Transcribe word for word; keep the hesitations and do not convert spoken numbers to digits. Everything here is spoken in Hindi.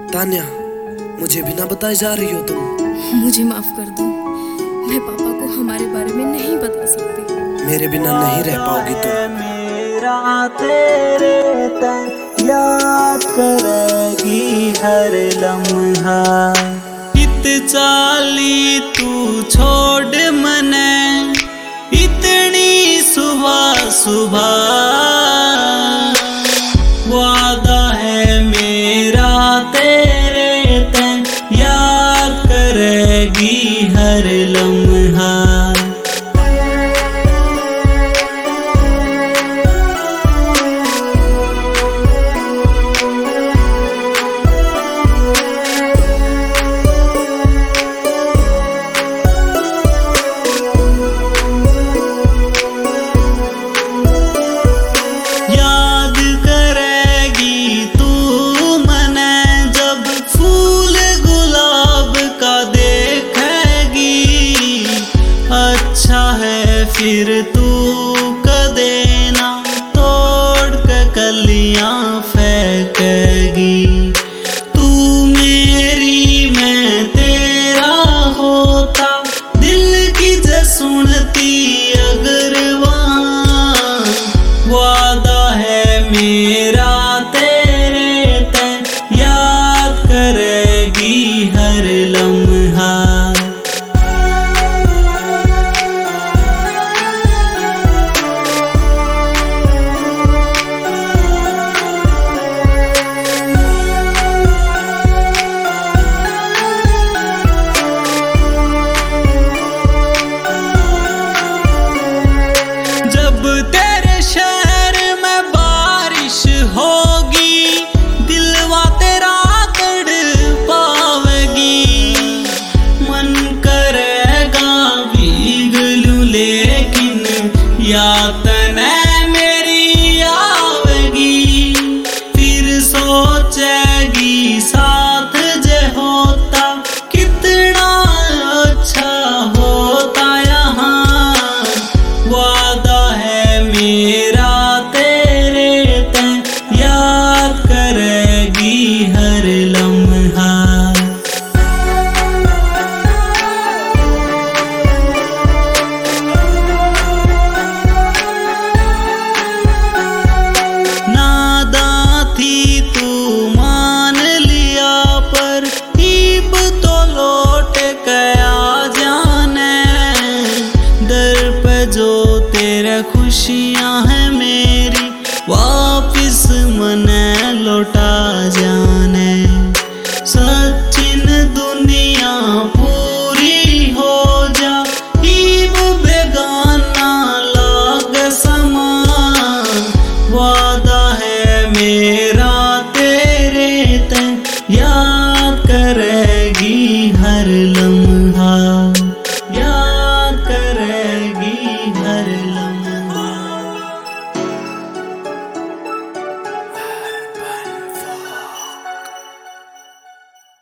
तान्या, मुझे बिना बताए जा रही हो तुम। मुझे माफ कर दो, मैं पापा को हमारे बारे में नहीं बता सकती। मेरे बिना नहीं रह पाओगी तुम। मेरा तेरे तक याद करेगी हर लम्हा। इत चाली तू छोड़ मने इतनी सुबह सुबह। वादा है मेरा तेरे तक याद करेगी हर लम्हा। अच्छा है फिर तू कदे ना तोड़ के कलियां फेंकेगी। तू मेरी मैं तेरा होता, दिल की जे सुनती अगर वहाँ। वादा है मेरा तेरे तक याद करेगी हर लम्हा। जब तेरे शहर में बारिश होगी, दिलवा तेरा तड़पावेगी। मन करेगा भीग लूं लेकिन यातनाएं मेरी आवेगी। फिर सोचेगी सा